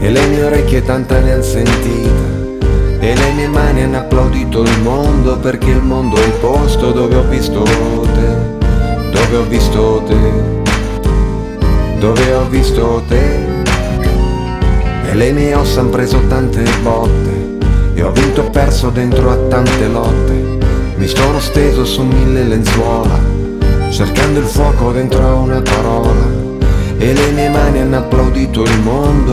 e le mie orecchie tanta ne han sentita, e le mie mani hanno applaudito il mondo, perché il mondo è il posto dove ho visto te, dove ho visto te, dove ho visto te. E le mie ossa han preso tante botte, e ho vinto e perso dentro a tante lotte. Mi sono steso su 1000 lenzuola, cercando il fuoco dentro a una parola, e le mie mani hanno applaudito il mondo,